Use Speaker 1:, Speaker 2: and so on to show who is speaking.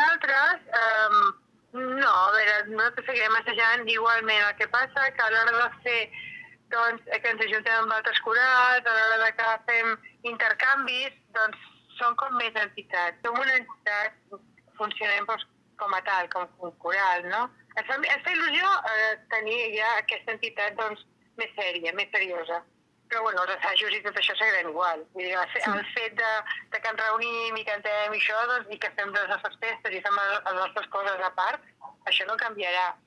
Speaker 1: Nosaltres, no, a veure, nosaltres seguirem assajant igualment. El que passa que a l'hora de fer, doncs, que ens ajuntem amb altres corals, a l'hora de que fem intercanvis, doncs són com més entitats. Som una entitat, funcionem com a tal, com un coral, no? Ens fa il·lusió tenir ja aquesta entitat doncs, més sèria, més seriosa. Però bueno, els assajos i tot això seguirem igual. Vull dir, el fet de que ens reunim i cantem i això, doncs, i que fem les nostres festes i fem les nostres coses a part, això no canviarà.